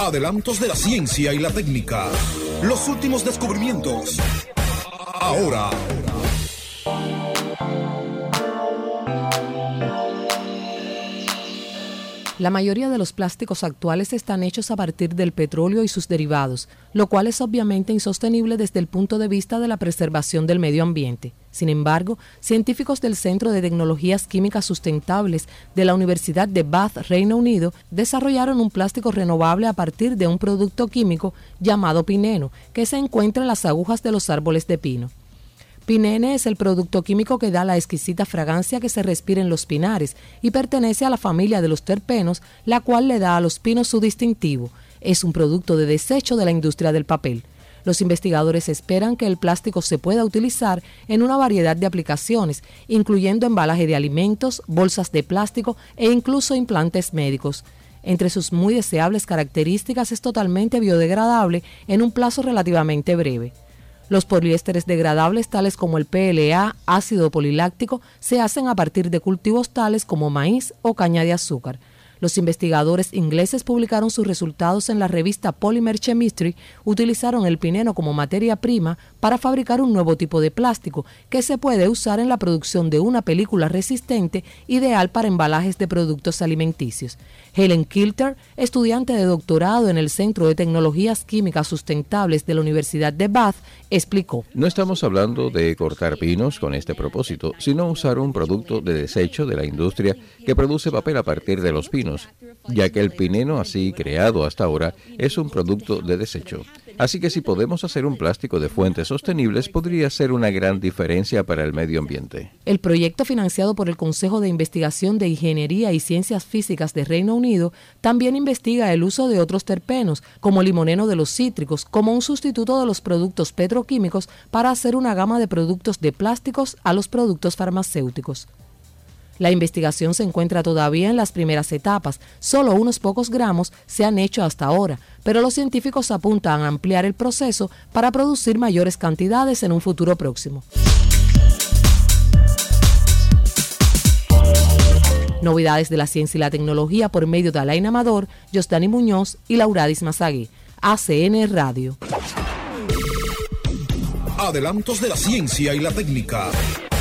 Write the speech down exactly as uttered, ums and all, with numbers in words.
Adelantos de la ciencia y la técnica. Los últimos descubrimientos. Ahora. La mayoría de los plásticos actuales están hechos a partir del petróleo y sus derivados, lo cual es obviamente insostenible desde el punto de vista de la preservación del medio ambiente. Sin embargo, científicos del Centro de Tecnologías Químicas Sustentables de la Universidad de Bath, Reino Unido, desarrollaron un plástico renovable a partir de un producto químico llamado pineno, que se encuentra en las agujas de los árboles de pino. Pinene es el producto químico que da la exquisita fragancia que se respira en los pinares y pertenece a la familia de los terpenos, la cual le da a los pinos su distintivo. Es un producto de desecho de la industria del papel. Los investigadores esperan que el plástico se pueda utilizar en una variedad de aplicaciones, incluyendo embalaje de alimentos, bolsas de plástico e incluso implantes médicos. Entre sus muy deseables características es totalmente biodegradable en un plazo relativamente breve. Los poliésteres degradables tales como el P L A, ácido poliláctico, se hacen a partir de cultivos tales como maíz o caña de azúcar. Los investigadores ingleses publicaron sus resultados en la revista Polymer Chemistry. Utilizaron el pineno como materia prima para fabricar un nuevo tipo de plástico que se puede usar en la producción de una película resistente ideal para embalajes de productos alimenticios. Helen Kilter, estudiante de doctorado en el Centro de Tecnologías Químicas Sustentables de la Universidad de Bath, explicó: No estamos hablando de cortar pinos con este propósito, sino usar un producto de desecho de la industria que produce papel a partir de los pinos, ya que el pineno así creado hasta ahora es un producto de desecho. Así que si podemos hacer un plástico de fuentes sostenibles, podría ser una gran diferencia para el medio ambiente. El proyecto, financiado por el Consejo de Investigación de Ingeniería y Ciencias Físicas de Reino Unido, también investiga el uso de otros terpenos, como el limoneno de los cítricos, como un sustituto de los productos petroquímicos para hacer una gama de productos de plásticos a los productos farmacéuticos. La investigación se encuentra todavía en las primeras etapas. Solo unos pocos gramos se han hecho hasta ahora, pero los científicos apuntan a ampliar el proceso para producir mayores cantidades en un futuro próximo. Novedades de la ciencia y la tecnología por medio de Alain Amador, Josdani Muñoz y Lauradis Mazagui. A C N Radio. Adelantos de la ciencia y la técnica.